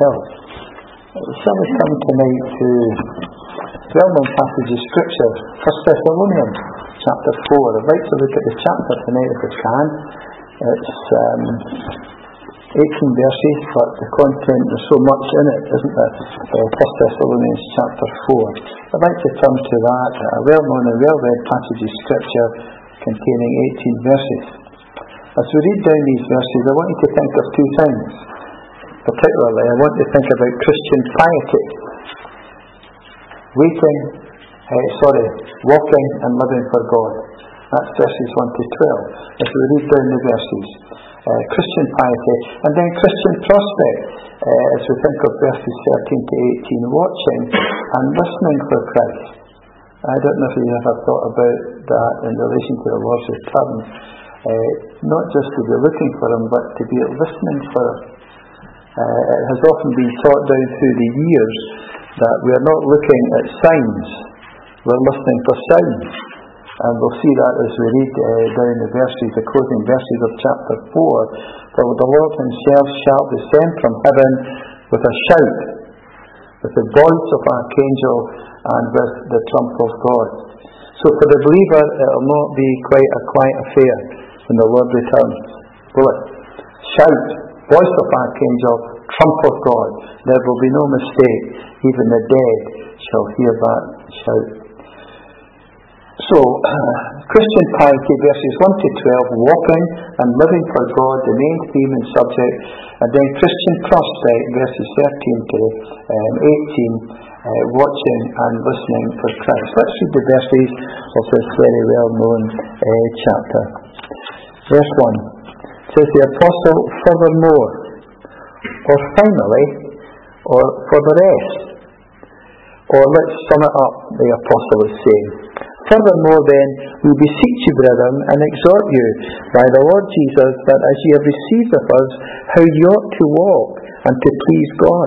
health. So we come tonight to a well-known passage of Scripture, 1 Thessalonians chapter 4. I'd like to look at the chapter tonight if I can. It's 18 verses, but the content, there's so much in it, isn't there? 1 Thessalonians chapter 4. I'd like to turn to that, a well-known and well-read passage of Scripture containing 18 verses. As we read down these verses, I want you to think of two things. Particularly, I want you to think about Christian piety. Walking and living for God. That's verses 1 to 12. As we read down the verses. Christian piety, and then Christian prospect, as we think of verses 13 to 18, watching and listening for Christ. I don't know if you ever thought about that in relation to the Lord's return. Not just to be looking for Him, but to be listening for Him. It has often been taught down through the years that we are not looking at signs, we're listening for sounds. And we'll see that as we read down the verses, the closing verses of chapter 4. For the Lord Himself shall descend from heaven with a shout, with the voice of archangel, and with the trump of God. So for the believer, it will not be quite a quiet affair when the Lord returns. Will it? Shout, voice of archangel, trump of God. There will be no mistake. Even the dead shall hear that shout. So, Christian piety, verses 1 to 12, walking and living for God, the main theme and subject, and then Christian prospect, verses 13 to 18, watching and listening for Christ. Let's read the verses of this very well-known chapter. Verse 1 says, the Apostle, furthermore, or finally, or for the rest, or let's sum it up, the Apostle is saying. Furthermore then, we beseech you, brethren, and exhort you by the Lord Jesus, that as ye have received of us how ye ought to walk and to please God,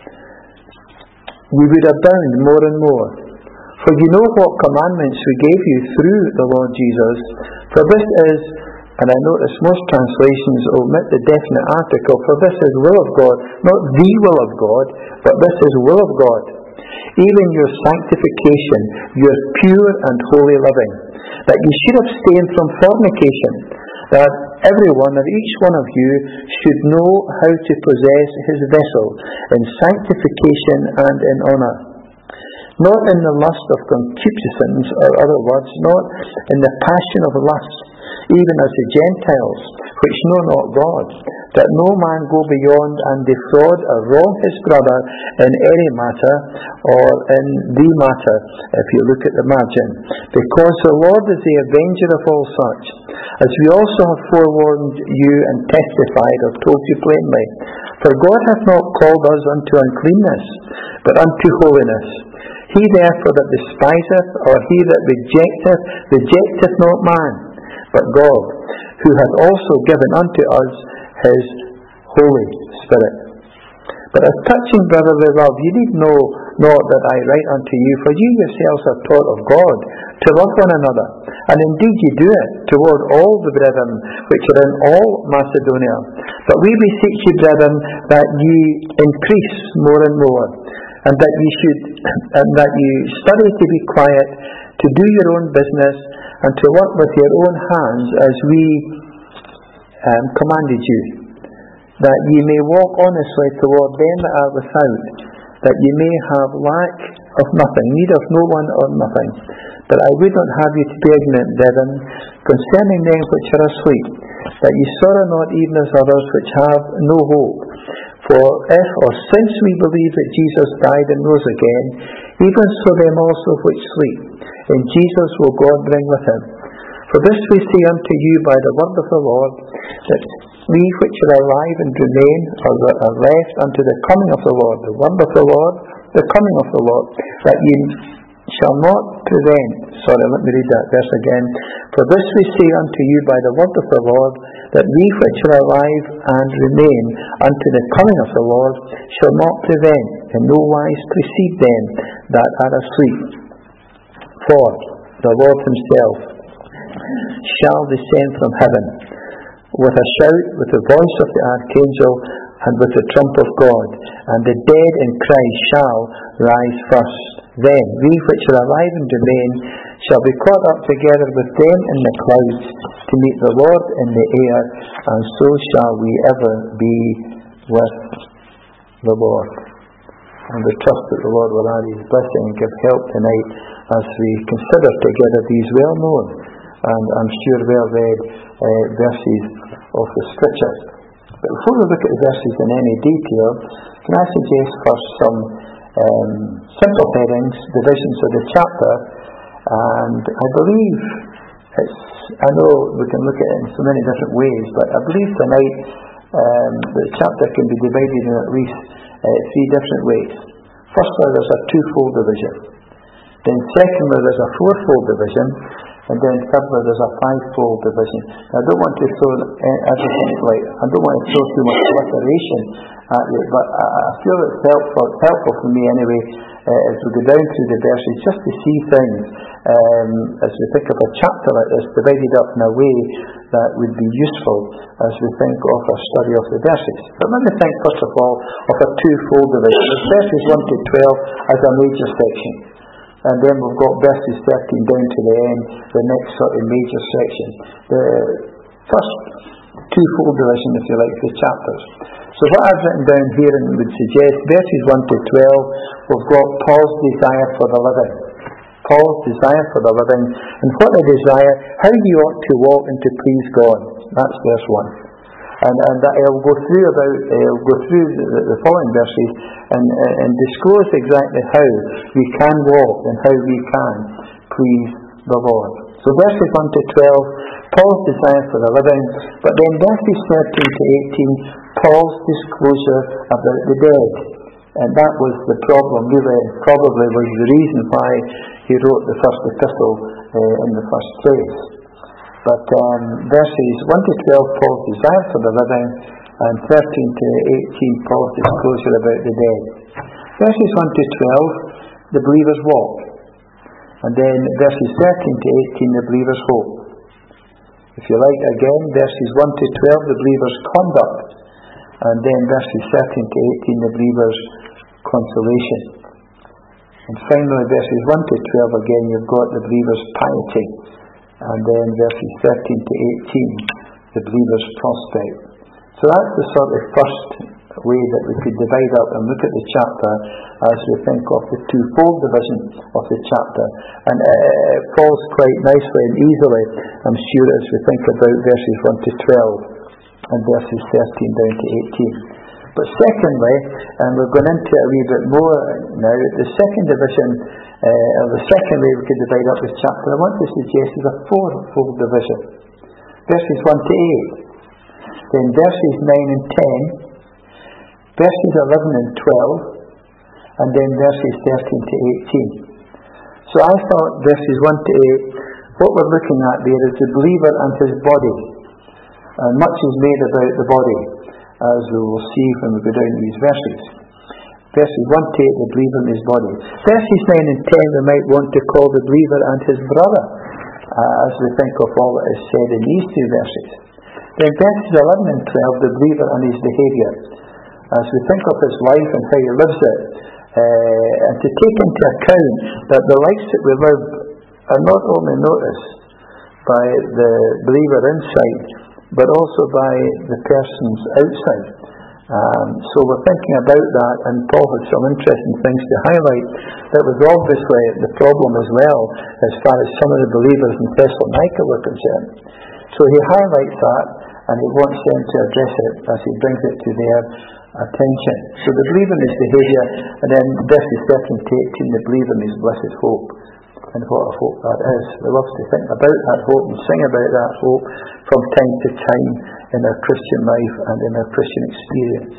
we would abound more and more. For you know what commandments we gave you through the Lord Jesus. For this is, and I notice most translations omit the definite article, for this is will of God, not the will of God, but this is will of God. Even your sanctification, your pure and holy living, that ye should abstain from fornication, that every one of each one of you should know how to possess his vessel in sanctification and in honour, not in the lust of concupiscence, or other words, not in the passion of lust, even as the Gentiles, which know not God, that no man go beyond and defraud or wrong his brother in any matter, or in the matter, if you look at the margin. Because the Lord is the avenger of all such, as we also have forewarned you and testified or told you plainly. For God hath not called us unto uncleanness, but unto holiness. He therefore that despiseth, or he that rejecteth not man, but God, who hath also given unto us His Holy Spirit. But as touching brotherly love, ye need know not that I write unto you, for you yourselves are taught of God to love one another, and indeed ye do it toward all the brethren which are in all Macedonia. But we beseech you, brethren, that ye increase more and more, and that ye study to be quiet, to do your own business, and to work with your own hands as we commanded you, that ye may walk honestly toward them that are without, that ye may have lack of nothing, need of no one or nothing. But I would not have you to be ignorant, brethren, concerning them which are asleep, that ye sorrow not even as others which have no hope. For if or since we believe that Jesus died and rose again, even so them also which sleep, in Jesus will God bring with Him. For this we say unto you by the word of the Lord, that we which are alive and remain, or that are left unto the coming of the Lord, the word of the Lord, the coming of the Lord, that ye shall not prevent. Let me read that verse again. For this we say unto you by the word of the Lord, that we which are alive and remain unto the coming of the Lord shall not prevent, in no wise precede them that are asleep. For the Lord Himself shall descend from heaven with a shout, with the voice of the archangel, and with the trump of God, and the dead in Christ shall rise first. Then we which are alive and remain shall be caught up together with them in the clouds to meet the Lord in the air, and so shall we ever be with the Lord. And we trust that the Lord will add His blessing and give help tonight as we consider together these well-known and I'm sure well-read verses of the Scripture. But before we look at the verses in any detail, can I suggest first some simple headings, divisions of the chapter, and I believe I know we can look at it in so many different ways, but I believe tonight the chapter can be divided in at least three different ways. Firstly, there's a twofold division. Then secondly, there's a fourfold division. And then thirdly, there's a fivefold division. Now, I don't want to throw everything I don't want to throw too much alliteration at you, but I feel it's helpful for me anyway, as we go down through the verses, just to see things as we think of a chapter like this, divided up in a way that would be useful as we think of a study of the verses. But let me think first of all of a twofold division. There's verses 1 to 12 as a major section. And then we've got verses 13 down to the end, the next sort of major section. The first twofold division, if you like, the chapters. So what I've written down here and would suggest, verses 1 to 12, we've got Paul's desire for the living. Paul's desire for the living. And what a desire, how he ought to walk and to please God. That's verse 1. And I'll go through the following verses and disclose exactly how we can walk and how we can please the Lord. So verses 1 to 12, Paul's desire for the living, but then verses 13 to 18, Paul's disclosure about the dead. And that was the problem, really, probably was the reason why he wrote the first epistle in the first place. But verses 1 to 12, Paul's desire for the living, and 13 to 18, Paul's disclosure about the dead. Verses 1 to 12, the believer's walk. And then verses 13 to 18, the believer's hope. If you like, again, verses 1 to 12, the believer's conduct. And then verses 13 to 18, the believer's consolation. And finally, verses 1 to 12, again, you've got the believer's piety. And then verses 13 to 18, the believer's prospect. So that's the sort of first way that we could divide up and look at the chapter as we think of the twofold division of the chapter. And it falls quite nicely and easily, I'm sure, as we think about verses 1 to 12 and verses 13 down to 18. But secondly, and we're going into it a wee bit more now, the second division, or the second way we could divide up this chapter, I want to suggest is a fourfold division. Verses 1 to 8, then verses 9 and 10, verses 11 and 12, and then verses 13 to 18. So I thought verses 1 to 8, what we're looking at there is the believer and his body. And much is made about the body, as we will see when we go down these verses. Verses 1 to 8, the believer and his body. Verses 9 and 10, we might want to call the believer and his brother, as we think of all that is said in these two verses. Then verses 11 and 12, the believer and his behaviour, as we think of his life and how he lives it, and to take into account that the lives that we live are not only noticed by the believer inside, but also by the persons outside. So we're thinking about that, and Paul had some interesting things to highlight. That was obviously the problem as well, as far as some of the believers in Thessalonica were concerned. So he highlights that, and he wants them to address it as he brings it to their attention. So the believer in his behaviour, and then verses 13 to 18, the believer in his blessed hope. And what a hope that is. We love to think about that hope and sing about that hope from time to time in our Christian life and in our Christian experience.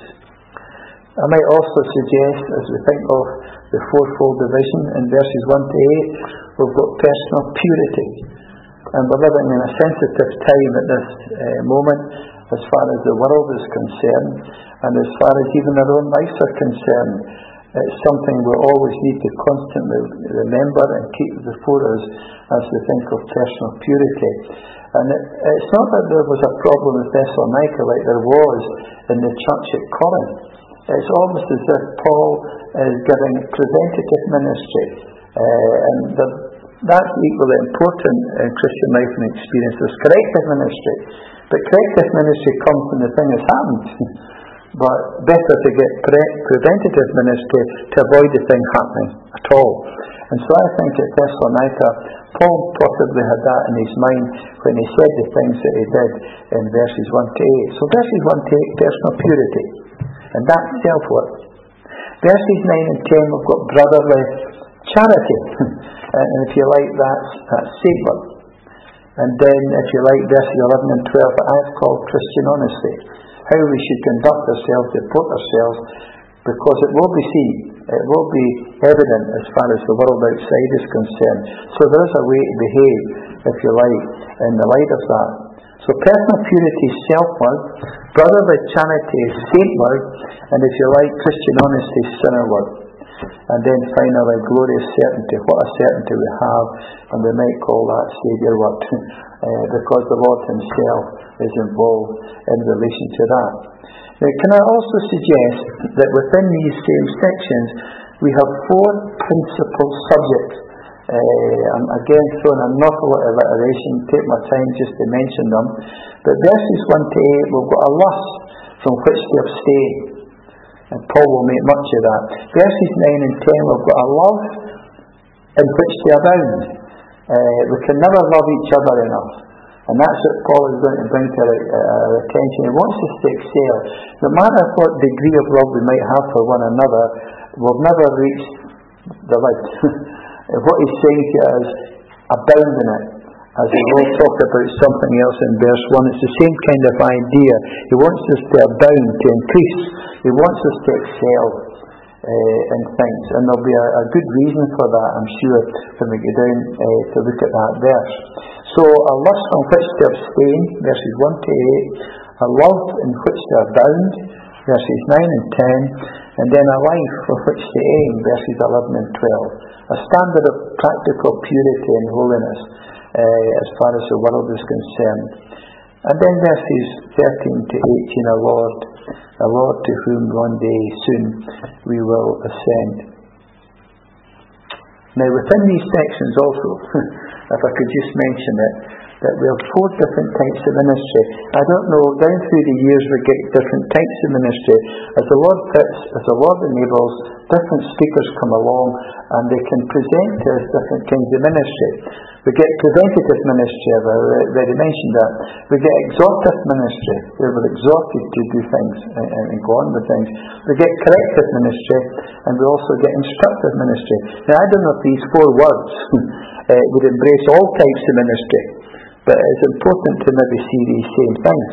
I might also suggest, as we think of the fourfold division in verses 1 to 8, we've got personal purity. And we're living in a sensitive time at this moment as far as the world is concerned, and as far as even our own lives are concerned. It's something we always need to constantly remember and keep before us as we think of personal purity. And it's not that there was a problem with Thessalonica like there was in the church at Corinth. It's almost as if Paul is giving preventative ministry. And that's equally important in Christian life and experience. There's corrective ministry. But corrective ministry comes when the thing has happened. But better to get preventative ministry to avoid the thing happening at all. And so I think at Thessalonica, Paul possibly had that in his mind when he said the things that he did in verses 1 to 8. So verses 1 to 8, personal purity. And that's self-worth. Verses 9 and 10, we've got brotherly charity. And if you like, that's sainthood. And then, if you like, verses 11 and 12, I've called Christian honesty. How we should conduct ourselves, report ourselves, because it will be seen, it will be evident as far as the world outside is concerned. So there is a way to behave, if you like, in the light of that. So personal purity is self-worth, brotherly charity is sainthood, and if you like, Christian honesty is sinnerhood. And then finally, glorious certainty. What a certainty we have, and we might call that Saviour word, because the Lord Himself is involved in relation to that. Now, can I also suggest that within these same sections, we have 4 principal subjects. I'm again throwing an awful lot of alliteration, take my time just to mention them. But verses 1 to 8, we've got a lust from which to abstain. And Paul will make much of that. Verses 9 and 10, we've got a love in which to abound. We can never love each other enough. And that's what Paul is going to bring to our attention. He wants us to excel. No matter what degree of love we might have for one another, we'll never reach the limit. What he's saying to us, abound in it. As we will talk about something else in verse 1, it's the same kind of idea. He wants us to abound, to increase. He wants us to excel in things. And there'll be a good reason for that, I'm sure, when we get down to look at that verse. So, a lust from which to abstain, verses 1 to 8. A love in which to abound, verses 9 and 10. And then a life for which to aim, verses 11 and 12. A standard of practical purity and holiness, as far as the world is concerned. And then verses 13 to 18, a Lord to whom one day soon we will ascend. Now within these sections also, if I could just mention it, that we have 4 different types of ministry. I don't know, down through the years we get different types of ministry. As the Lord fits, as the Lord enables, different speakers come along and they can present to us different kinds of ministry. We get preventative ministry, I've already mentioned that. We get exhortative ministry, where we're exhorted to do things and go on with things. We get corrective ministry, and we also get instructive ministry. Now I don't know if these 4 words would embrace all types of ministry, but it's important to maybe see these same things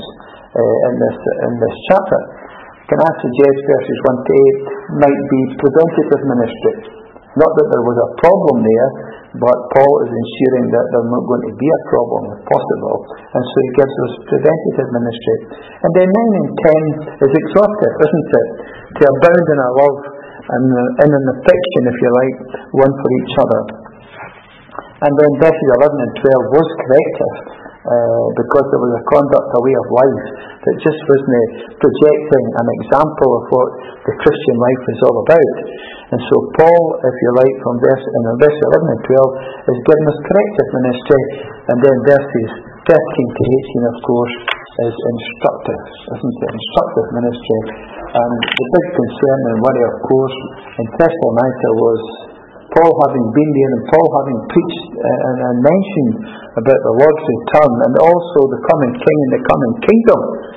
in this chapter. Can I suggest verses 1 to 8 might be preventative ministry? Not that there was a problem there, but Paul is ensuring that there's not going to be a problem if possible, and so he gives us preventative ministry. And then 9 and 10 is exhortative, isn't it? To abound in our love and in an affection, if you like, one for each other. And then verses 11 and 12 was corrective, because there was a conduct, a way of life that just wasn't projecting an example of what the Christian life is all about. And so Paul, if you like, in verse 11 and 12 is giving us corrective ministry, and then verses 13 to 18, of course, is instructive, isn't it? Instructive ministry. And the big concern and worry, of course, in Thessalonica was Paul having been there and Paul having preached and mentioned about the Lord's return and also the coming King and the coming kingdom.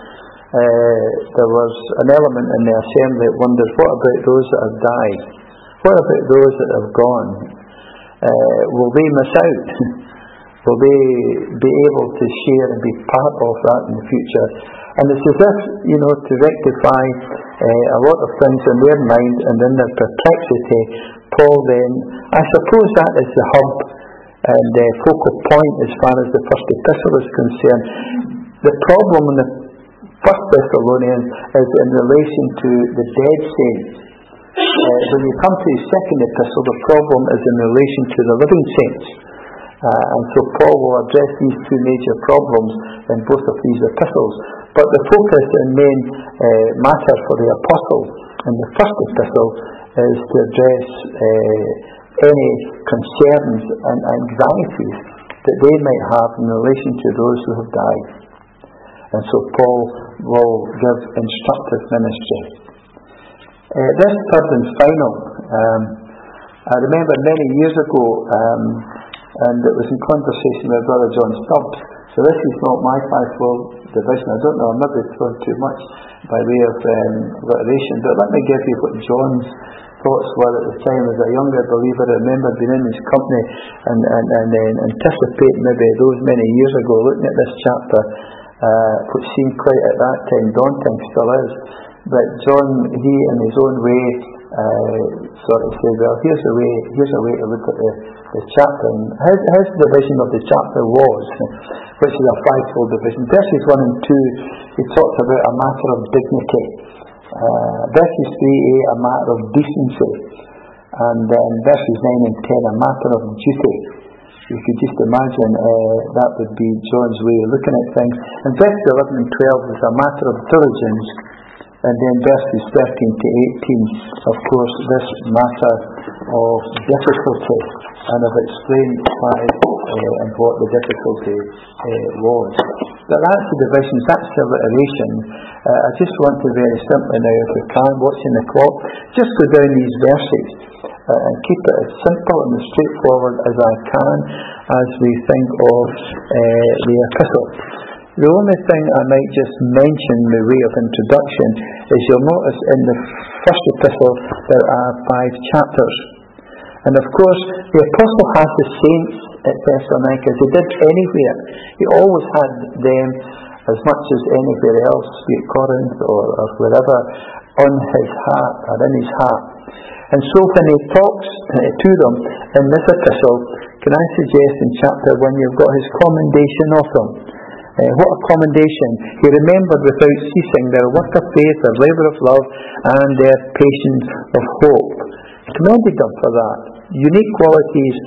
There was an element in the assembly that wonders, what about those that have died? What about those that have gone? Will they miss out? Will they be able to share and be part of that in the future? And it's as if, to rectify a lot of things in their mind and in their perplexity, Paul then, I suppose that is the hub and the focal point as far as the first epistle is concerned. The problem in the first Thessalonians is in relation to the dead saints. When you come to his second epistle, the problem is in relation to the living saints. And so Paul will address these two major problems in both of these epistles. But the focus and main matter for the apostle in the first epistle is to address any concerns and anxieties that they might have in relation to those who have died. And so Paul will give instructive ministry. This third and final, I remember many years ago, and it was in conversation with Brother John Stubbs. So this is not my fivefold division. I don't know, I maybe thrown too much by way of alliteration, but let me give you what John's thoughts were at the time as a younger believer. I remember being in his company and anticipating maybe those many years ago, looking at this chapter, which seemed quite at that time daunting, still is. But John, he in his own way, sort of said, well, here's a way to look at the chapter. And his division of the chapter was, which is a fivefold division. Verses 1 and 2, he talks about a matter of dignity. Verses 3a, a matter of decency. And then verses 9 and 10, a matter of duty. You could just imagine that would be John's way of looking at things. And verses 11 and 12 is a matter of diligence. And then verses 13 to 18, of course, this matter of difficulty. And I've explained why and what the difficulty was. But that's the divisions, that's the alliteration. I just want to very simply now, if we can, watching the clock, just go down these verses and keep it as simple and as straightforward as I can as we think of the epistle. The only thing I might just mention by way of introduction is you'll notice in the first epistle there are 5 chapters. And of course, the apostle has the saints at Thessalonica as he did anywhere. He always had them as much as anywhere else, be it Corinth or wherever, on his heart or in his heart. And so when he talks to them in this epistle, can I suggest in chapter 1 you've got his commendation of them. What a commendation. He remembered without ceasing their work of faith, their labour of love, and their patience of hope. He commended them for that. Unique qualities,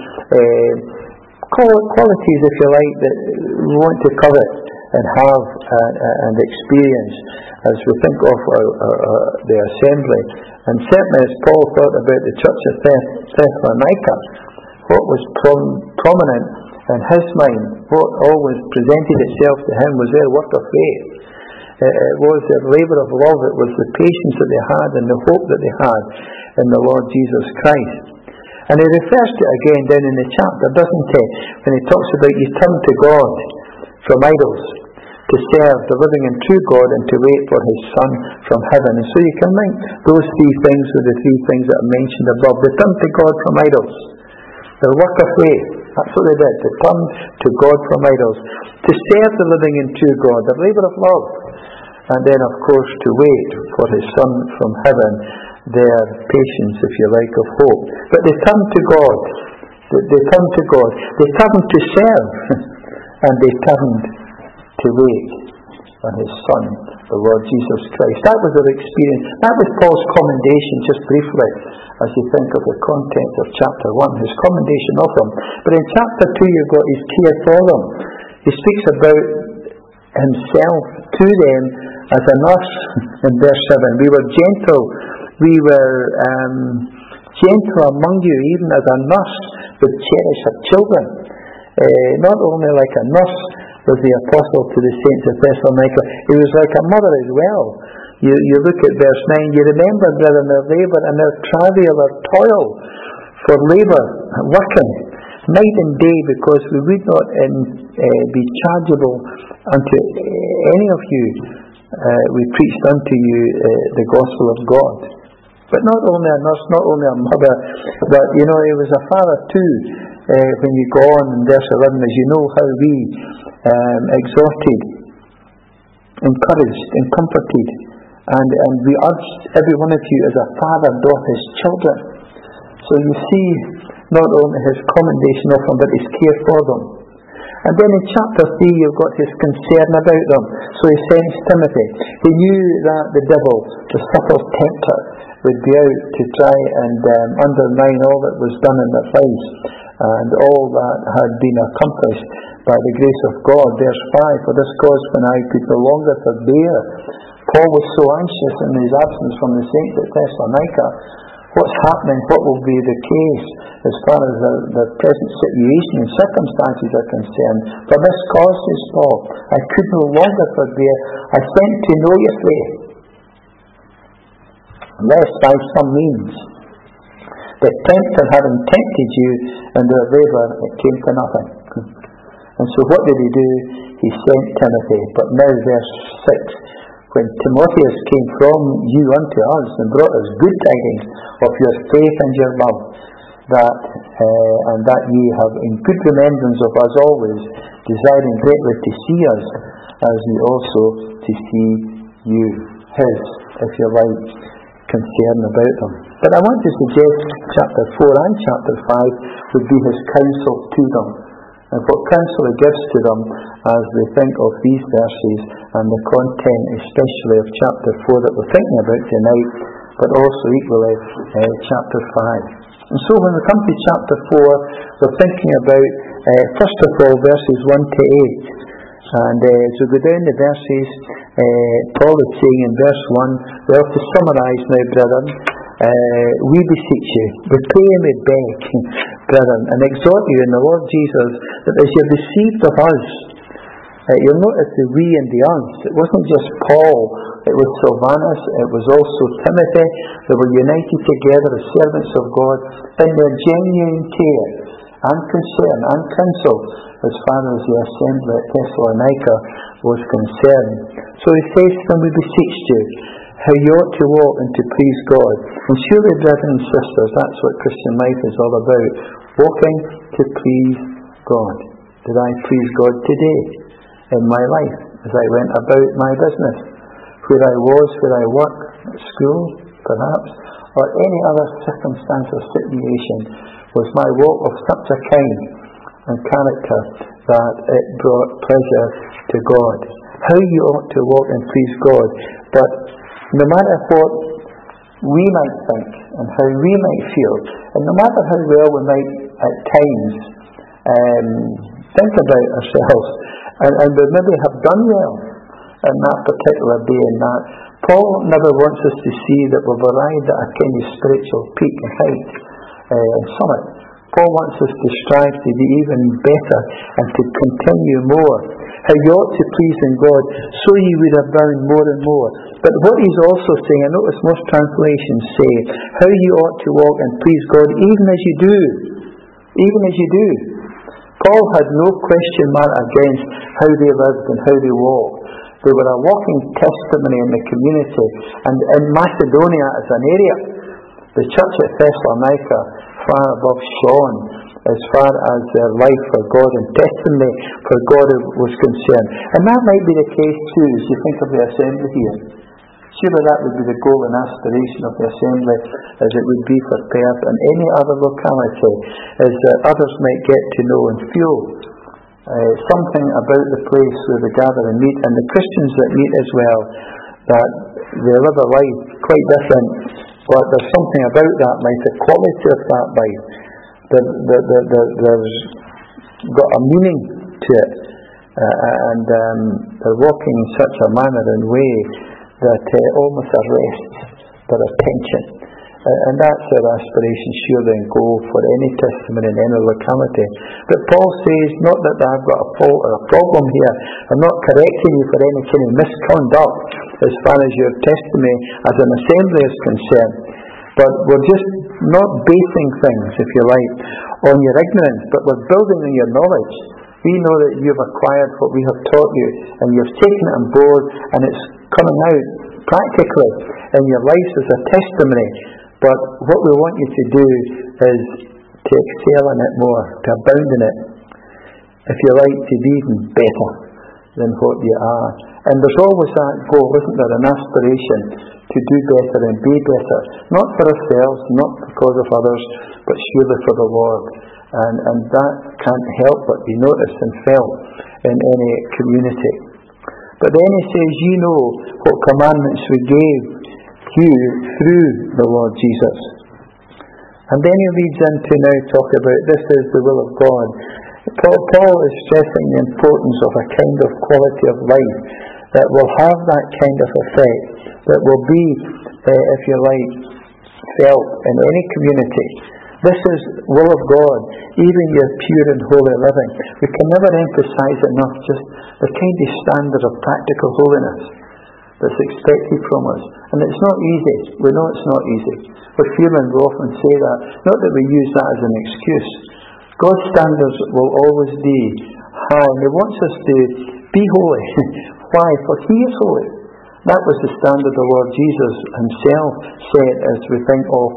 qualities if you like, that we want to covet and have and experience as we think of the assembly. And certainly as Paul thought about the church of Thessalonica, what was prominent in his mind, what always presented itself to him was their work of faith. It was their labour of love, it was the patience that they had and the hope that they had in the Lord Jesus Christ. And he refers to it again down in the chapter, doesn't he? When he talks about you turn to God from idols, to serve the living and true God and to wait for his Son from heaven. And so you can link those 3 things with the 3 things that I mentioned above. They turn to God from idols. The work of faith, that's what they did. They turned to God from idols. To serve the living and true God, the labour of love. And then of course to wait for his Son from heaven, their patience, if you like, of hope. But they turned to God. They turned to God. They turned to serve. And they turned to wait on his Son, the Lord Jesus Christ. That was their experience. That was Paul's commendation, just briefly, as you think of the content of chapter 1, his commendation of them. But in chapter 2 you've got his care for them. He speaks about himself to them as a nurse in verse 7. We were gentle. We were gentle among you, even as a nurse would cherish her children. Not only like a nurse was the apostle to the saints of Thessalonica, he was like a mother as well. You look at verse 9, you remember, brethren, their labour and their travail, their toil for labour, working, night and day, because we would not be chargeable unto any of you. We preached unto you the gospel of God. But not only a nurse, not only a mother, but he was a father too. When you go on in verse 11, as you know how we exhorted, encouraged, and comforted, and we urged every one of you as a father doth his children. So you see not only his commendation of them, but his care for them. And then in chapter 3 you've got his concern about them. So he sends Timothy. He knew that the devil, the subtle tempter, would be out to try and undermine all that was done in their lives and all that had been accomplished by the grace of God. Verse 5, for this cause when I could no longer forbear. Paul was so anxious in his absence from the saints at Thessalonica. What's happening, what will be the case as far as the present situation and circumstances are concerned. For this cause, says Paul, I could no longer forbear. I sent to know your faith, lest by some means the tempter having tempted you and their labour it came to nothing. And so what did he do? He sent Timothy. But now verse 6, when Timotheus came from you unto us and brought us good tidings of your faith and your love, and that ye have in good remembrance of us always, desiring greatly to see us, as we also to see you. His, if you like, concern about them. But I want to suggest chapter 4 and chapter 5 would be his counsel to them, and what counsel he gives to them as they think of these verses and the content especially of chapter 4 that we're thinking about tonight, but also equally chapter 5. And so when we come to chapter 4, we're thinking about, first of all, verses 1 to 8. And as we go down the verses, Paul is saying in verse 1, well, to summarise now, brethren, we beseech you, we pray and we beg, brethren, and exhort you in the Lord Jesus, that as you have received of us, you'll notice the we and the us. It wasn't just Paul, it was Silvanus, it was also Timothy. They were united together as servants of God in their genuine care and concern and counsel as far as the assembly at Thessalonica was concerned. So he says to them, we beseech you, how you ought to walk and to please God. And surely, brethren and sisters, that's what Christian life is all about. Walking to please God. Did I please God today in my life as I went about my business? Where I was, where I worked, at school, perhaps, or any other circumstance or situation, was my walk of such a kind and character that it brought pleasure to God. How you ought to walk and please God. But no matter what we might think and how we might feel, and no matter how well we might at times think about ourselves, and we maybe have done well in that particular day and that, Paul never wants us to see that we've arrived at a kind of spiritual peak and height and summit. Paul wants us to strive to be even better and to continue more. How you ought to please in God, so ye would abound more and more. But what he's also saying, I notice most translations say, how you ought to walk and please God even as you do. Even as you do. Paul had no question mark against how they lived and how they walked. They were a walking testimony in the community. And in Macedonia as an area, the church at Thessalonica far above shone as far as their life for God and testimony for God was concerned. And that might be the case too as you think of the assembly here. Surely that would be the goal and aspiration of the assembly, as it would be for Perth and any other locality, is that others might get to know and feel something about the place where they gather and meet, and the Christians that meet as well, that they live a life quite different, but there's something about that life, the quality of that life, there's got a meaning to it, and they're walking in such a manner and way that almost arrests their attention. And that's our aspiration, surely, and goal for any testimony in any locality. But Paul says, not that I've got a fault or a problem here. I'm not correcting you for any kind of misconduct as far as your testimony as an assembly is concerned. But we're just not basing things, if you like, on your ignorance, but we're building on your knowledge. We know that you've acquired what we have taught you, and you've taken it on board, and it's coming out practically in your lives as a testimony. But what we want you to do is to excel in it more, to abound in it, if you like, to be even better than what you are. And there's always that goal, isn't there, an aspiration to do better and be better, not for ourselves, not because of others, but surely for the Lord. And that can't help but be noticed and felt in any community. But then he says, you know what commandments we gave you through the Lord Jesus. And then he leads into now talk about this is the will of God. Paul is stressing the importance of a kind of quality of life that will have that kind of effect, that will be, if you like, felt in any community. This is will of God, even your pure and holy living. We can never emphasize enough just the kind of standard of practical holiness that's expected from us. And it's not easy. We know it's not easy. We're human, we often say that. Not that we use that as an excuse. God's standards will always be high, and He wants us to be holy. Why? For He is holy. That was the standard the Lord Jesus Himself set as we think of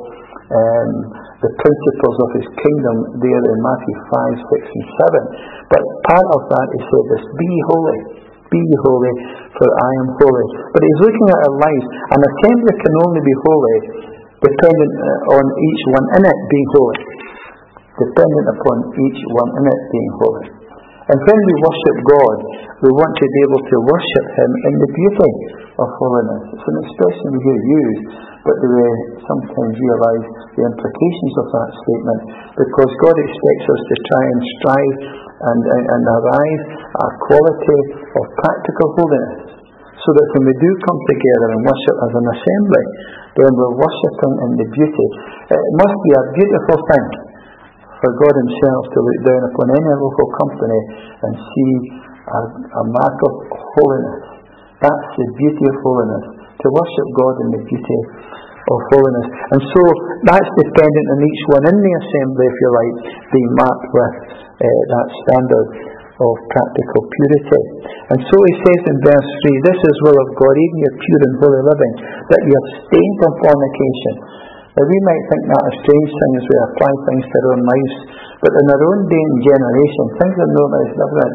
the principles of His kingdom there in Matthew 5, 6 and 7. But part of that He said this, be holy. Be holy, for I am holy. But He's looking at our lives. An assembly can only be holy dependent on each one in it being holy. Dependent upon each one in it being holy. And when we worship God, we want to be able to worship Him in the beauty of holiness. It's an expression we hear used, but do we sometimes realise the implications of that statement? Because God expects us to try and strive and arrive at a quality of practical holiness, so that when we do come together and worship as an assembly, then we're worshipping in the beauty. It must be a beautiful thing for God Himself to look down upon any local company and see a mark of holiness. That's the beauty of holiness, to worship God in the beauty of holiness. And so that's dependent on each one in the assembly, if you like, being marked with that standard of practical purity. And so he says in verse 3, this is will of God, even your pure and holy living, that you abstain from fornication. Now we might think that a strange thing as we apply things to our own lives, but in our own day and generation, things are no less different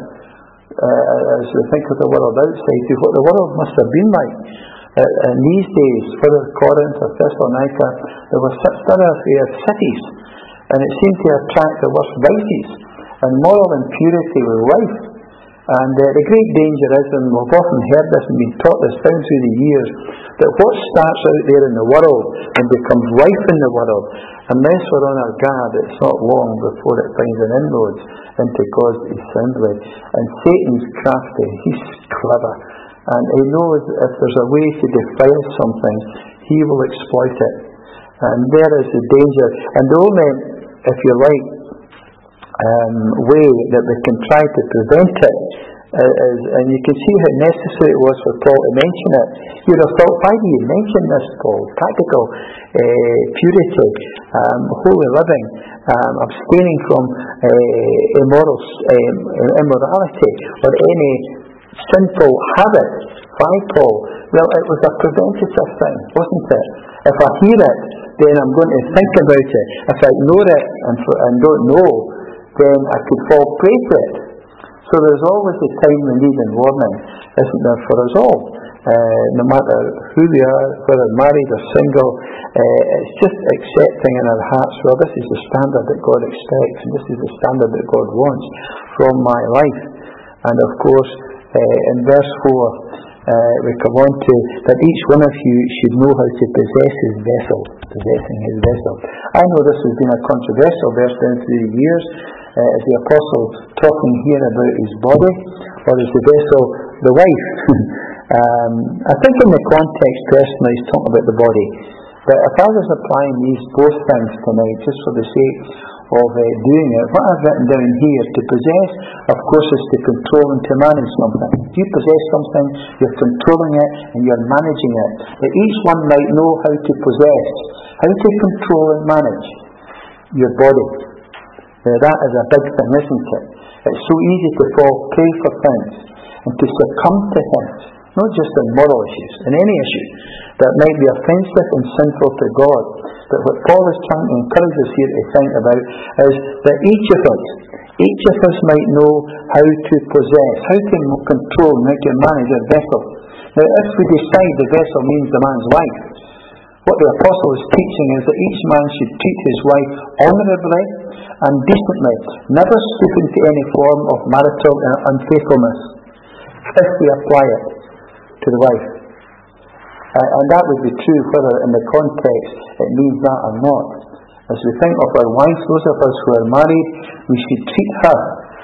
as we think of the world outside to what the world must have been like. In these days, whether Corinth or Thessalonica, there were such thoroughfare cities, and it seemed to attract the worst vices, and moral impurity were rife. And the great danger is, and we've often heard this and been taught this down through the years, that what starts out there in the world and becomes rife in the world, unless we're on our guard, it's not long before it finds an inroads into God's assembly. And Satan's crafty, he's clever, and he knows if there's a way to defile something, he will exploit it. And there is the danger. And the only, if you like, way that we can try to prevent it is, and you can see how necessary it was for Paul to mention it. You'd have thought, why do you mention this, Paul? Practical purity, holy living, abstaining from immorality or any sinful habit. Why, Paul? Well, it was a preventative thing, wasn't it? If I hear it, then I'm going to think about it. If I ignore it and don't know, then I could fall prey to it. So there's always a time we need and warning, isn't there, for us all? No matter who we are, whether married or single, it's just accepting in our hearts, well, this is the standard that God expects, and this is the standard that God wants from my life. And of course, in verse 4, we come on to that each one of you should know how to possess his vessel, possessing his vessel. I know this has been a controversial verse down through the years. Is the apostle talking here about his body, or is the vessel the wife? I think in the context personally he's talking about the body. But if I was applying these both things tonight, just for the sake of doing it, what I've written down here, to possess, of course, is to control and to manage something. If you possess something, you're controlling it and you're managing it. That each one might know how to possess, how to control and manage your body. That is a big thing, isn't it? It's so easy to fall prey for things and to succumb to things, not just in moral issues, in any issue that might be offensive and sinful to God. But what Paul is trying to encourage us here to think about is that each of us might know how to possess, how to control and how to manage a vessel. Now, if we decide the vessel means the man's wife, what the apostle is teaching is that each man should treat his wife honourably and decently, never stooping to any form of marital unfaithfulness, if we apply it to the wife. And that would be true whether in the context it means that or not. As we think of our wife, those of us who are married, we should treat her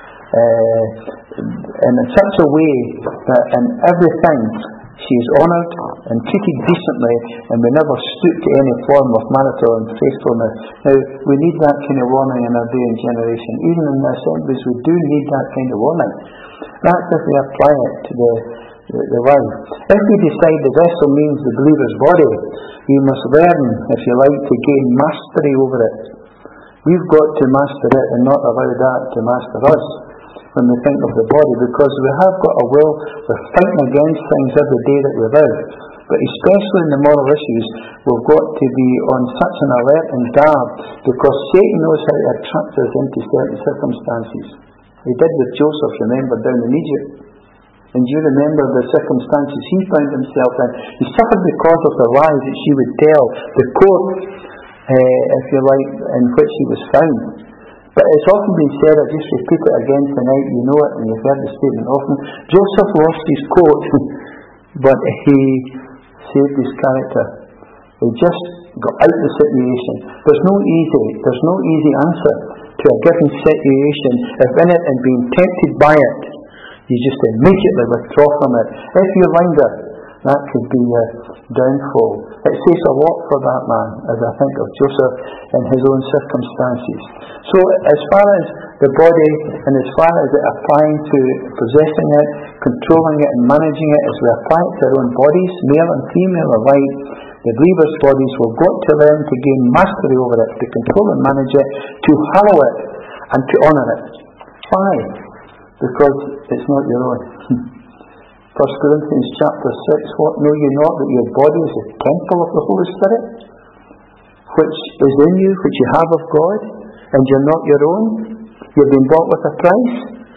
in such a way that in everything she is honoured and treated decently, and we never stoop to any form of marital unfaithfulness. Now, we need that kind of warning in our day and generation. Even in the assemblies, we do need that kind of warning. That's if we apply it to the wife. If we decide the vessel means the believer's body, we must learn, if you like, to gain mastery over it. We've got to master it and not allow that to master us when we think of the body, because we have got a will. We're fighting against things every day that we live, but especially in the moral issues, we've got to be on such an alert and guard, because Satan knows how to attract us into certain circumstances. He did with Joseph, remember, down in Egypt. And do you remember the circumstances he found himself in? He suffered because of the lies that she would tell, the court, if you like, in which he was found. But it's often been said, I just repeat it again tonight, you know it, and you've heard the statement often, Joseph lost his coat, but he saved his character. He just got out of the situation. There's no easy answer to a given situation. If in it and being tempted by it, you just immediately withdraw from it. If you linger, that could be your downfall. It says a lot for that man, as I think of Joseph in his own circumstances. So as far as the body, and as far as it applying to possessing it, controlling it and managing it, as we apply it to our own bodies, male and female alike, the believers' bodies will got to learn to gain mastery over it, to control and manage it, to hallow it, and to honour it. Why? Because it's not your own. 1 Corinthians chapter 6, what know you not that your body is a temple of the Holy Spirit, which is in you, which you have of God, and you're not your own? You've been bought with a price?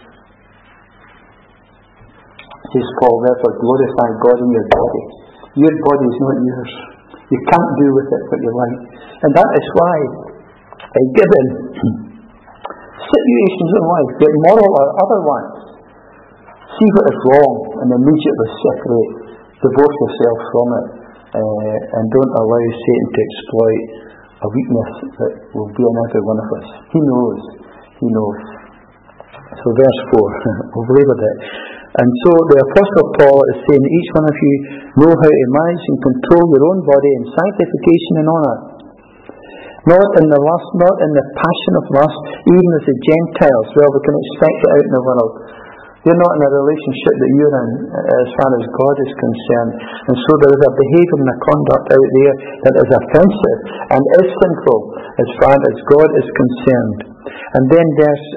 Says Paul, therefore glorify God in your body. Your body is not yours. You can't do with it what you like. And that is why, given situations in life, be it moral or otherwise, see what is wrong and immediately separate, divorce yourself from it, and don't allow Satan to exploit a weakness that will be in every one of us. He knows. So verse 4, we've labelled it. And so the Apostle Paul is saying that each one of you know how to manage and control your own body in sanctification and honour, not in the lust, not in the passion of lust, even as the Gentiles. Well, we can expect it out in the world. You're not in a relationship that you're in as far as God is concerned. And so there is a behaviour and a conduct out there that is offensive and is sinful as far as God is concerned. And then verse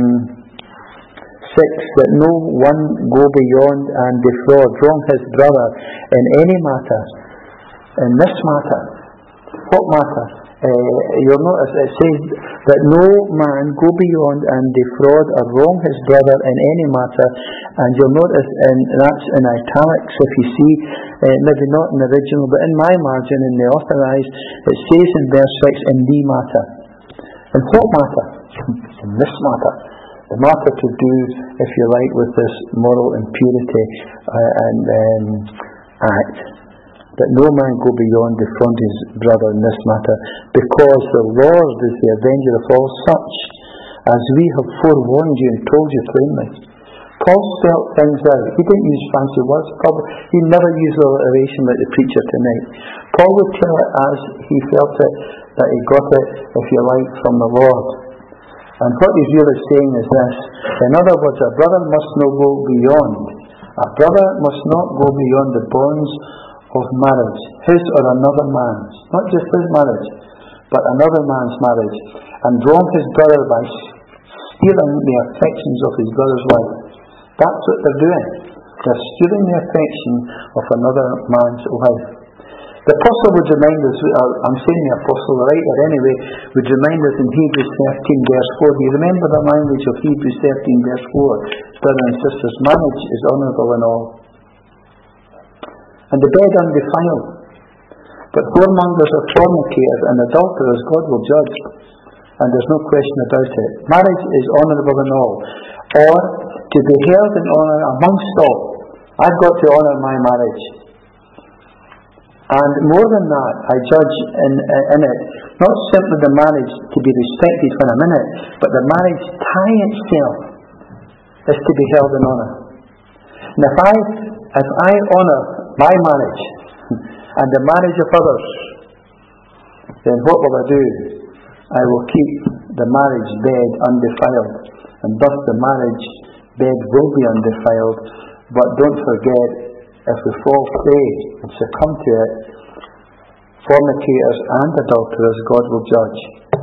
6, that no one go beyond and defraud, wrong his brother in any matter. In this matter. What matter? You'll notice it says that no man go beyond and defraud or wrong his brother in any matter, and you'll notice, and that's in italics if you see, maybe not in the original, but in my margin, in the authorised, it says in verse 6, in the matter. In what matter? In this matter. The matter to do, if you like, with this moral impurity and act. That no man go beyond defraud his brother in this matter, because the Lord is the avenger of all such, as we have forewarned you and told you plainly. Paul spelt things out. He didn't use fancy words. He never used alliteration like the preacher tonight. Paul would tell it as he felt it, that he got it, if you like, from the Lord. And what he's really saying is this. In other words, a brother must not go beyond. A brother must not go beyond the bonds of marriage, his or another man's, not just his marriage, but another man's marriage, and wrong his brother by stealing the affections of his brother's wife. That's what they're doing. They're stealing the affection of another man's wife. The apostle would remind us, I'm saying the apostle, the writer anyway, would remind us in Hebrews 13 verse 4. Do you remember the language of Hebrews 13 verse 4? Brothers and sisters, marriage is honourable in all, and the bed undefiled. But whoremongers are fornicators and adulterers God will judge. And there's no question about it. Marriage is honourable in all, or to be held in honour amongst all. I've got to honour my marriage. And more than that, I judge in it, not simply the marriage to be respected when I'm in it, but the marriage tie itself is to be held in honour. And if I honour my marriage and the marriage of others, then what will I do? I will keep the marriage bed undefiled, and thus the marriage bed will be undefiled. But don't forget, if we fall prey and succumb to it, fornicators and adulterers God will judge.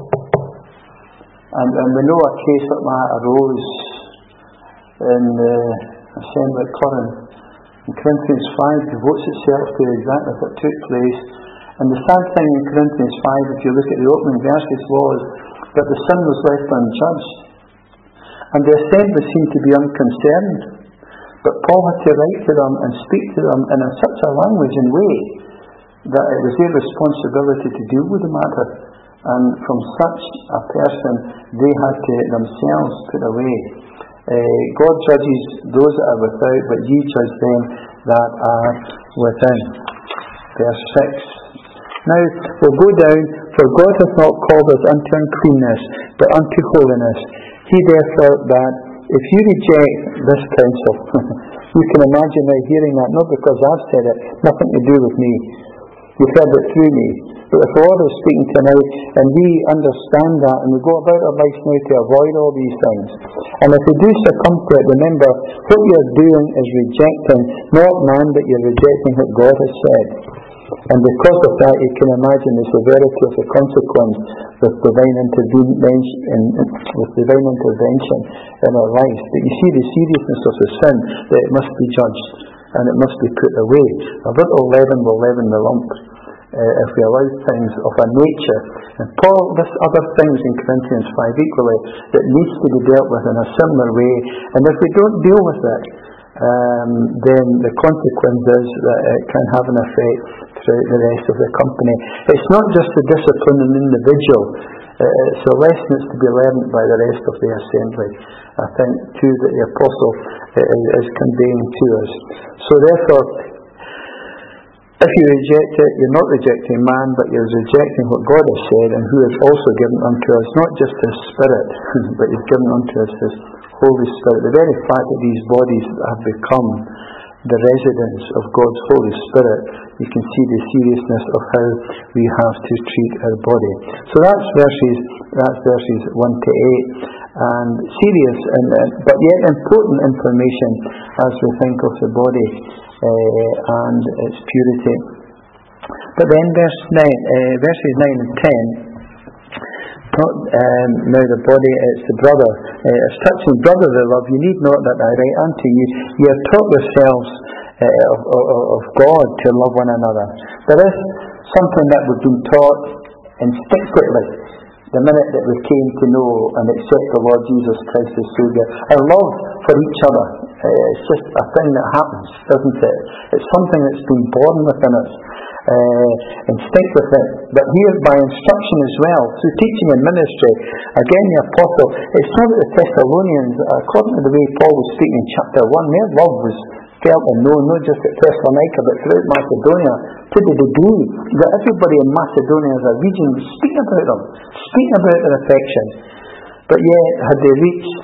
And we know a case like that arose in the assembly at Corinth. In Corinthians 5 devotes itself to exactly what took place. And the sad thing in Corinthians 5, if you look at the opening verses, was that the sin was left unjudged. And the assembly seemed to be unconcerned. But Paul had to write to them and speak to them in such a language and way that it was their responsibility to deal with the matter. And from such a person, they had to themselves put away. God judges those that are without, but ye judge them that are within. Verse 6. Now we'll go down, for God hath not called us unto uncleanness, but unto holiness. He therefore that, if you reject this counsel, you can imagine now hearing that, not because I've said it, nothing to do with me. You've heard it through me. But if the Lord is speaking tonight, and we understand that, and we go about our lives now to avoid all these things, and if we do succumb to it, remember, what you're doing is rejecting not man, but you're rejecting what God has said. And because of that, you can imagine the severity of the consequence with divine intervention in our lives. But you see the seriousness of the sin, that it must be judged and it must be put away. A little leaven will leaven the lump if we allow things of a nature. And Paul lists other things in Corinthians 5 equally that needs to be dealt with in a similar way. And if we don't deal with it, then the consequence is that it can have an effect throughout the rest of the company. It's not just the discipline of an individual, it's a lesson that's to be learned by the rest of the assembly. I think too that the apostle is conveying to us. So therefore, if you reject it, you're not rejecting man, but you're rejecting what God has said, and who has also given unto us not just His Spirit, but He's given unto us His Holy Spirit. The very fact that these bodies have become the residence of God's Holy Spirit, you can see the seriousness of how we have to treat our body. So that's verses 1 to 8, and serious but yet important information as we think of the body and its purity. But then verses 9 and 10. Now the body, it's the brother. As touching brotherly love, you need not that I write unto you. You have taught yourselves of God to love one another. There is something that we've been taught instinctively the minute that we came to know and accept the Lord Jesus Christ as Saviour. Our love for each other, it's just a thing that happens, isn't it? It's something that's been born within us. Instinct with it, but here by instruction as well, through teaching and ministry. Again, the apostle, it's not that the Thessalonians, according to the way Paul was speaking in chapter 1, their love was felt and known, not just at Thessalonica, but throughout Macedonia, to the degree that everybody in Macedonia as a region was speaking about them, speaking about their affection. But yet, had they reached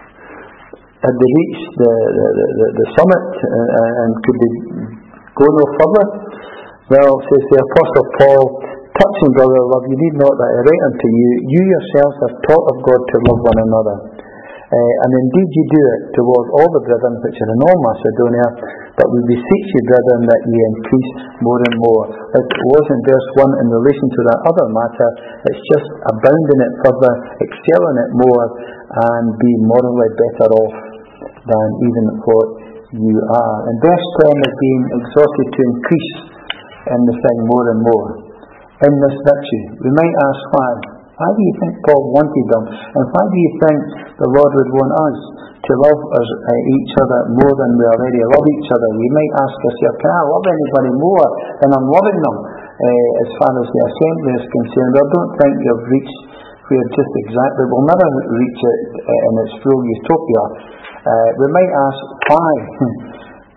the summit, and could they go no further? Well, says the Apostle Paul, touching brotherly love, you need not that I write unto you. You yourselves are taught of God to love one another. And indeed you do it toward all the brethren which are in all Macedonia, but we beseech you, brethren, that ye increase more and more. As it was in verse 1 in relation to that other matter, it's just abounding it further, excelling it more, and be morally better off than even what you are. And verse 10 is being exhorted to increase in the thing more and more in this virtue. We might ask why. Why do you think Paul wanted them? And why do you think the Lord would want us to love each other more than we already love each other? We might ask ourselves, can I love anybody more than I'm loving them as far as the assembly is concerned? I don't think you've reached where just exactly, we'll never reach it in its full utopia. We might ask why.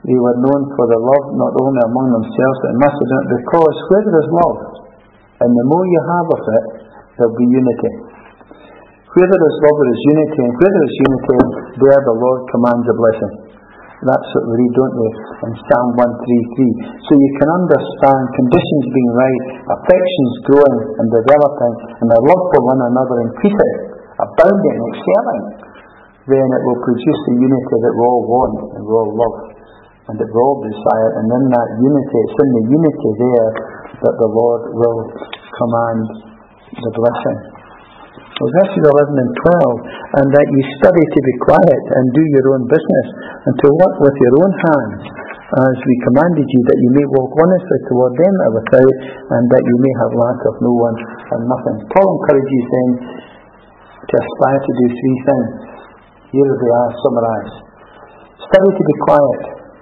They were known for their love not only among themselves but in Macedonia, because where there is love, and the more you have of it, there will be unity. Where there is love, there is unity, and where there is unity, there the Lord commands a blessing. That's what we read, don't we, in Psalm 133. So you can understand conditions being right, affections growing and developing, and our love for one another increasing, abounding, excelling. Then it will produce the unity that we all want and we all love and that we all desire. And in that unity, it's in the unity there that the Lord will command the blessing. Well, verses 11 and 12, and that you study to be quiet and do your own business, and to work with your own hands, as we commanded you, that you may walk honestly toward them that are without, and that you may have lack of no one and nothing. Paul encourages them to aspire to do three things. Here they are summarised. Study to be quiet.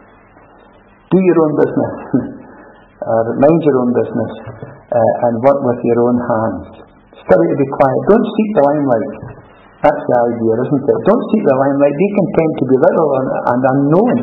Do your own business. Mind your own business. And work with your own hands. Study to be quiet. Don't seek the limelight. That's the idea, isn't it? Don't seek the limelight. Be content to be little and unknown.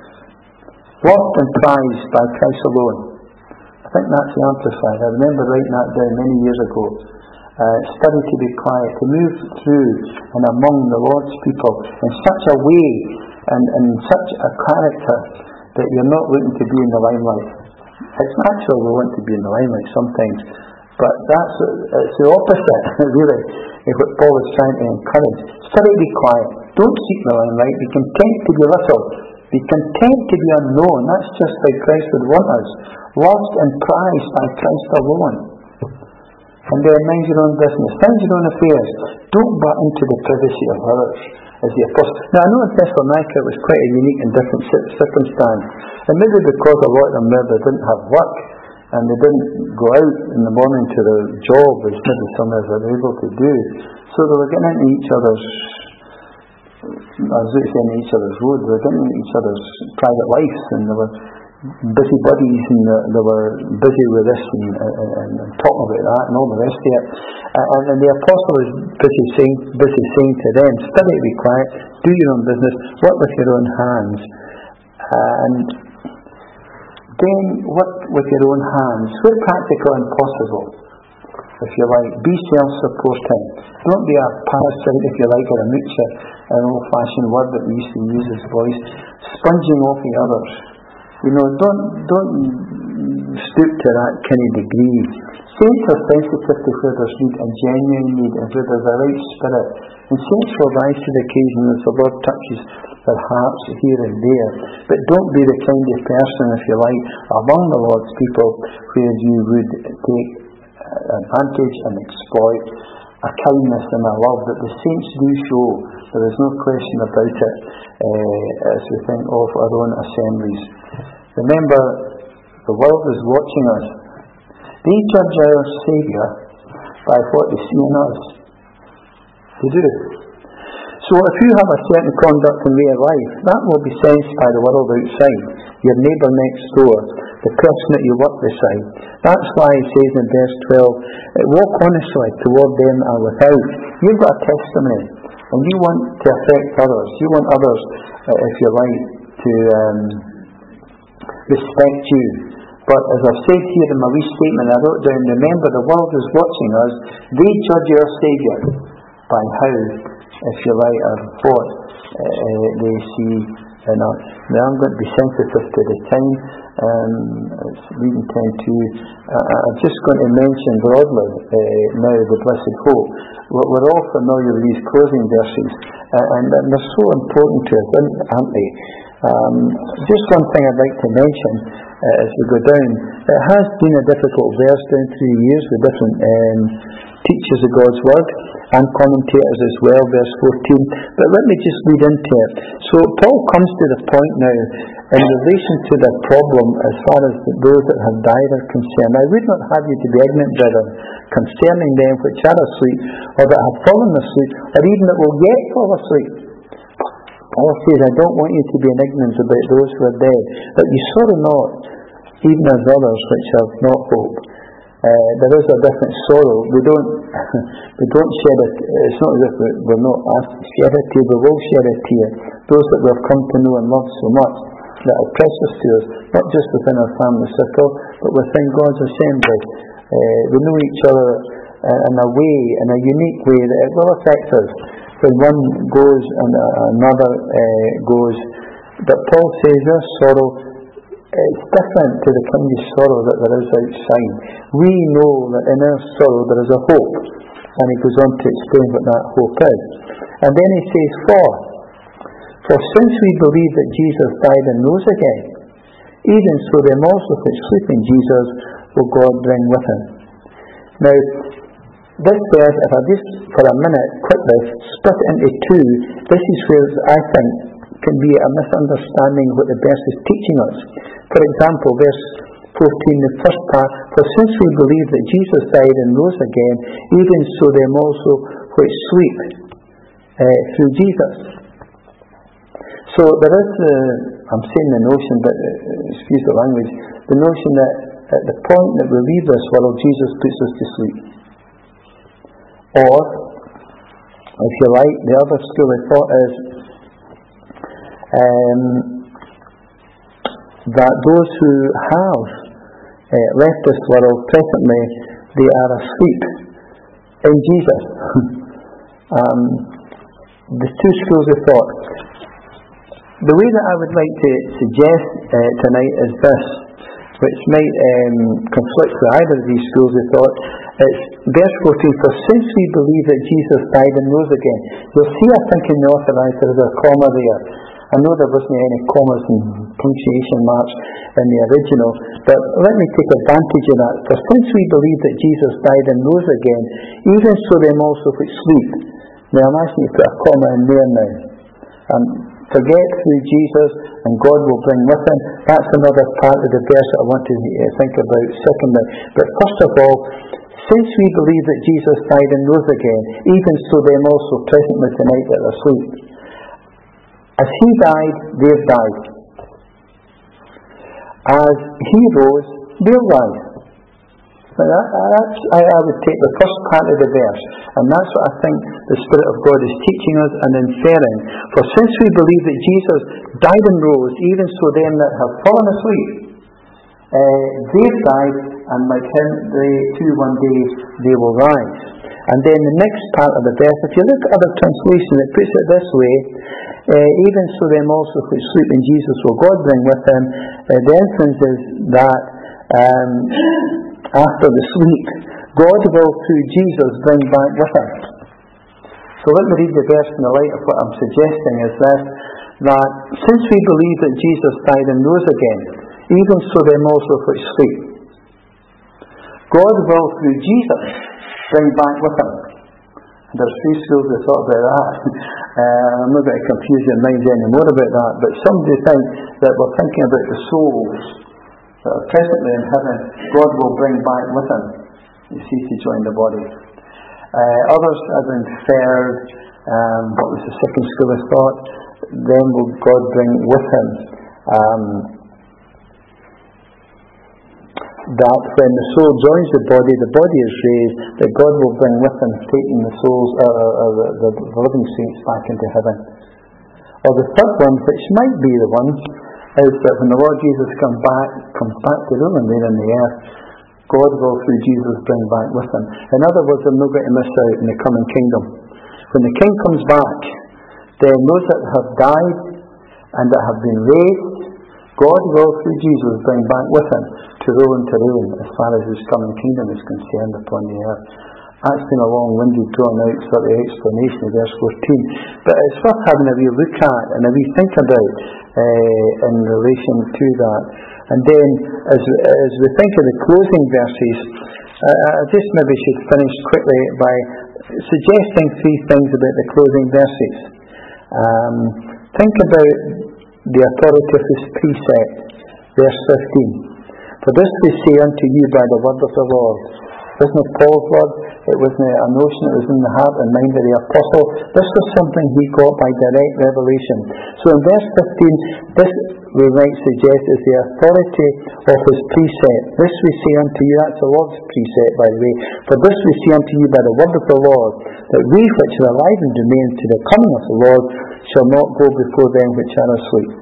Loved and prized by Christ alone. I think that's the Amplified. I remember writing that down many years ago. Study to be quiet, to move through and among the Lord's people in such a way and in such a character that you're not looking to be in the limelight. It's natural we want to be in the limelight sometimes, but it's the opposite, really, of what Paul is trying to encourage. Study to be quiet. Don't seek the limelight. Be content to be little. Be content to be unknown. That's just how Christ would want us. Loved and prized by Christ alone. And then mind your own business. Mind your own affairs. Don't butt into the privacy of others, as the apostle. Now, I know in Thessalonica it was quite a unique and different circumstance. And maybe because a lot of them there they didn't have work, and they didn't go out in the morning to their job, as maybe some of us are able to do. So they were getting into each other's, into each other's road. They were getting into each other's private lives, and they were busy buddies, and they were busy with this and talking about that and all the rest of it. And the apostle is busy saying to them, study to be quiet, do your own business, work with your own hands, and then work with your own hands, where practical and possible, if you like. Be self-supporting. Don't be a parasite, if you like, or a moocher, an old-fashioned word that we used to use as boys, sponging off the others. You know, don't stoop to that kind of degree. Saints are sensitive to where there's need and genuine need, and where there's a right spirit. And saints will rise to the occasion as the Lord touches their hearts here and there. But don't be the kind of person, if you like, among the Lord's people where you would take advantage and exploit a kindness and a love that the saints do show. There is no question about it as we think of our own assemblies. Remember, the world is watching us. They judge our Saviour by what they see in us. They do. So if you have a certain conduct and way of life, that will be sensed by the world outside, your neighbour next door, the person that you work beside. That's why it says in verse 12, walk honestly toward them that are without. You've got a testimony, and you want to affect others. You want others, if you like, to respect you. But as I've said here in my wee statement, I wrote down, remember the world is watching us. They judge our Saviour by how, if you like, or what they see in us. Now I'm going to be sensitive to the time. It's reading 10:2. I'm just going to mention broadly now the Blessed Hope. We're all familiar with these closing verses, and they're so important to us, aren't they? Just one thing I'd like to mention as we go down. It has been a difficult verse down through the years with different teachers of God's Word and commentators as well, verse 14. But let me just lead into it. So Paul comes to the point now in relation to the problem as far as those that have died are concerned. I would not have you to be ignorant, brethren, concerning them which are asleep, or that have fallen asleep, or even that will yet fall asleep. Paul says, I don't want you to be in ignorance about those who are dead, that you sorrow not, even as others which have not hope. There is a different sorrow. We don't shed it. It's not as if we're not asked to shed a tear. We will shed a tear. Those that we have come to know and love so much. that are precious to us, not just within our family circle, but within God's assembly. We know each other in a way, in a unique way, that it will affect us when one goes and another goes. But Paul says their sorrow is different to the kind of sorrow that there is outside. We know that in our sorrow there is a hope, and he goes on to explain what that hope is. And then he says, For since we believe that Jesus died and rose again, even so them also which sleep in Jesus will God bring with him. Now, this verse, if I just for a minute quickly split it into two, this is where I think can be a misunderstanding of what the verse is teaching us. For example, verse 14, the first part, For since we believe that Jesus died and rose again, even so them also which sleep through Jesus. So there is, I'm saying the notion, but excuse the language, the notion that at the point that we leave this world, Jesus puts us to sleep. Or, if you like, the other school of thought is that those who have left this world presently, they are asleep in Jesus. The two schools of thought. The way that I would like to suggest tonight is this, which might conflict with either of these schools of thought. It's verse 14, For since we believe that Jesus died and rose again. You'll see, I think, in the Authorized there is a comma there. I know there wasn't any commas and punctuation marks in the original, but let me take advantage of that. For since we believe that Jesus died and rose again, even so them also which sleep. Now I'm asking you to put a comma in there now. Forget through Jesus and God will bring with him. That's another part of the verse I want to think about secondly. But first of all, since we believe that Jesus died and rose again, even so them also presently tonight that are asleep. As he died, they've died. As he rose, they'll rise. I would take the first part of the verse, and that's what I think the Spirit of God is teaching us and inferring. For since we believe that Jesus died and rose, even so them that have fallen asleep, they've died, and like him, they too one day they will rise. And then the next part of the verse, if you look at other translation, it puts it this way, even so them also which sleep in Jesus will God bring with him. The inference is that after the sleep, God will through Jesus bring back with him. So let me read the verse in the light of what I'm suggesting is this, that since we believe that Jesus died and rose again, even so them also which sleep, God will through Jesus bring back with him. And there's three schools that thought about that. I'm not going to confuse your minds anymore about that, but some do think that we're thinking about the souls that are presently in heaven, God will bring back with him, you see, to join the body. Others have inferred, what was the second school of thought, then will God bring with him that when the soul joins the body is raised, that God will bring with him, taking the souls, the living saints back into heaven. Or the third one, which might be the one, is that when the Lord Jesus comes back to rule and reign on the earth, God will through Jesus bring back with him. In other words, they're not going to miss out in the coming kingdom. When the King comes back, then those that have died and that have been raised, God will through Jesus bring back with him to rule and to reign as far as his coming kingdom is concerned upon the earth. That's been a long-winded, drawn-out sort of explanation of verse 14. But it's worth having a wee look at and a wee think about in relation to that. And then, as we think of the closing verses, I just maybe should finish quickly by suggesting three things about the closing verses. Think about the authority of his precept, verse 15. For this we say unto you by the word of the Lord. It wasn't Paul's word, it wasn't a notion, it was in the heart and mind of the apostle. This was something he got by direct revelation. So in verse 15, this we might suggest is the authority of his precept. This we say unto you, that's the Lord's precept by the way. For this we say unto you by the word of the Lord, that we which are alive and remain to the coming of the Lord shall not go before them which are asleep.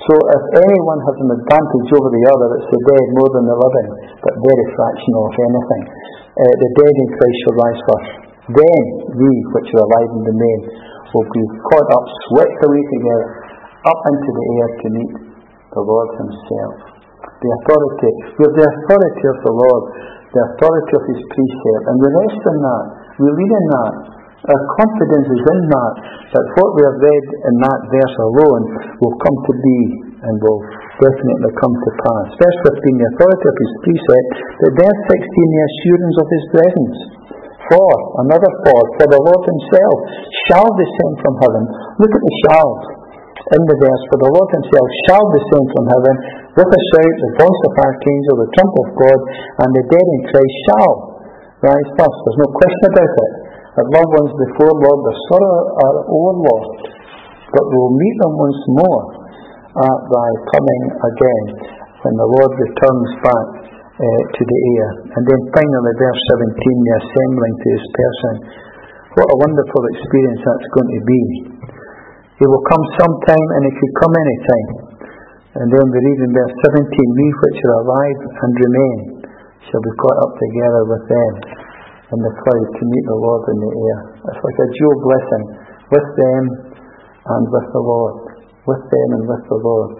So if anyone has an advantage over the other, it's the dead more than the living, but very fractional if anything. The dead in Christ shall rise first. Then we, which are alive and remain, will be caught up, swept away together, up into the air to meet the Lord himself. The authority, we have the authority of the Lord, the authority of his precept, and we rest in that, we lead in that. Our confidence is in that what we have read in that verse alone will come to be and will definitely come to pass. Verse 15, the authority of his precept, but verse 16, the assurance of his presence. For the Lord himself shall descend from heaven. Look at the shalls in the verse. For the Lord himself shall descend from heaven with a shout, the voice of archangel, the trump of God, and the dead in Christ shall rise first. There's no question about it. Our loved ones before Lord, the Son of our own Lord, but we'll meet them once more at thy coming again, when the Lord returns back to the air. And then finally, verse 17, the assembling to his person. What a wonderful experience that's going to be. He will come sometime, and he could come any time. And then we read in verse 17, we which are alive and remain shall be caught up together with them in the cloud to meet the Lord in the air. It's like a dual blessing, with them and with the Lord. With them and with the Lord.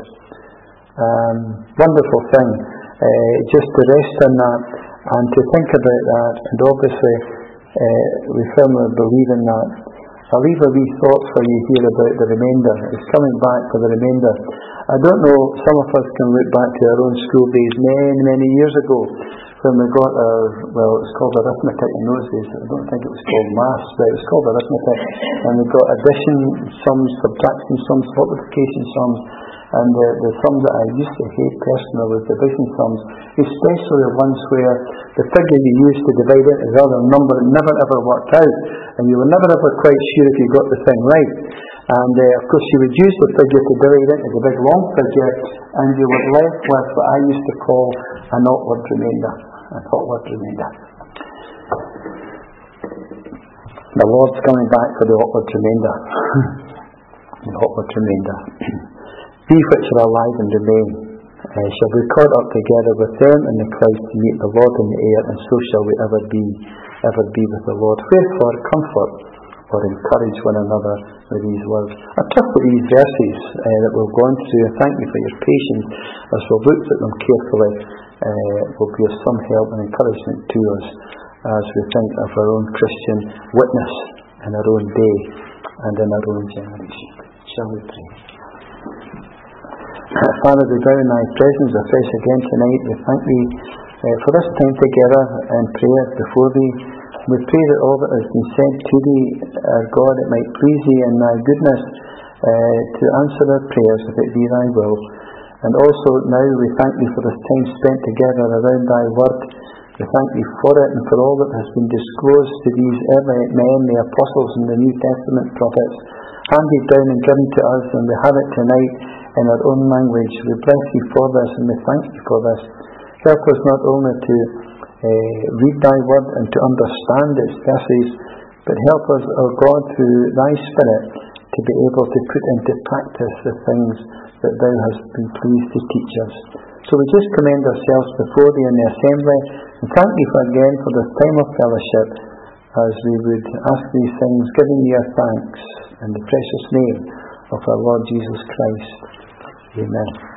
Wonderful thing, just to rest in that and to think about that, and obviously we firmly believe in that. I'll leave a wee thought for you here about the remainder. It's coming back for the remainder. I don't know, some of us can look back to our own school days many years ago, when we got it's called arithmetic in those days. I don't think it was called maths, but it was called arithmetic. And we got addition sums, subtraction sums, multiplication sums, and the sums that I used to hate personally was division sums, especially the ones where the figure you used to divide into the other number never ever worked out, and you were never ever quite sure if you got the thing right. And of course you would use the figure to divide into the big long figure, and you were left with what I used to call an awkward remainder. The Lord's coming back for the awkward remainder. The awkward remainder. We which are alive and remain shall be caught up together with them in the clouds to meet the Lord in the air, and so shall we ever be with the Lord. Wherefore comfort or encourage one another with these words. I trust that these verses that we've gone through, and thank you for your patience as we've looked at them carefully, will be of some help and encouragement to us as we think of our own Christian witness in our own day and in our own generation. Shall we pray? Father, we bow in thy presence afresh again tonight. We thank thee for this time together in prayer before thee. We pray that all that has been said to thee, our God, it might please thee in thy goodness to answer our prayers if it be thy will. And also now we thank thee for this time spent together around thy word. We thank thee for it and for all that has been disclosed to these early men, the apostles and the New Testament prophets, handed down and given to us, and we have it tonight in our own language. We bless thee for this, and we thank thee for this. Help us not only to read thy word and to understand its verses, but help us, O God, through thy Spirit, to be able to put into practice the things that thou hast been pleased to teach us. So we just commend ourselves before thee in the assembly, and thank thee again for this time of fellowship, as we would ask these things, giving thee our thanks in the precious name of our Lord Jesus Christ. Amen.